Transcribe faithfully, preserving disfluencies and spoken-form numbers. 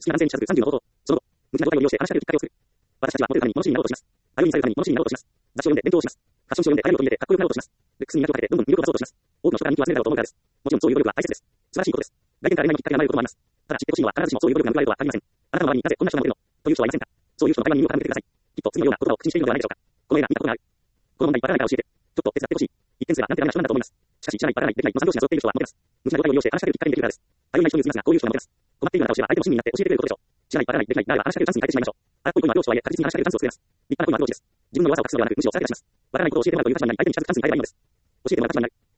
月ななせんにひゃくさんじゅうの方法。その後、無知な状態を利用して話しかけるきっかけを作る。私たちはモテるために物知りになろうとします。ある意味されるために物知りになろうとします。雑誌を読んで勉強をします。ファッション誌を読んで流行りを取り入れてかっこよくなろうとします。ルックスに魅力をかけてどんどん魅力を出そうとします。多くの人が人気を集めるだろうと思うからです。もちろんそういう努力は大切です。素晴らしいことです。外見から恋愛にきっかけが生まれることもあります。ただ知ってほしいのは必ずしもそういう努力が報われるとは限りません。あなたの周りになぜこんな人がモテるのという人はいませんか？そういう人の会話に耳を傾けてください。きっと次のような言葉を口にしているのではないでしょうか。この映画見たことがある。この問題わからないから教えて。ちょっと手伝ってほしい。一見すればなんてダメな人なんだと思います。しかし知らないわからないできない予算同士が揃っている人はモテます。無知な状態を利用して話しかけるきっかけにできるからです。頼りない人に過ぎますがこういう人がモテます。困っているあなたを知れば相手も親身になって教えてくれることでしょう。知らないわからないできないならば話しかけるチャンスに変えてしまいましょう。荒っぽい恋のアプローチとはいえ確実に話しかけるチャンスを作れます。立派な恋のアプローチです。自分の弱さを隠すのではなくむしろさらけ出します。わからないことを教えてもらうという立場になり相手に近づくチャンスに変えればいいのです。教えてもらう立場になる。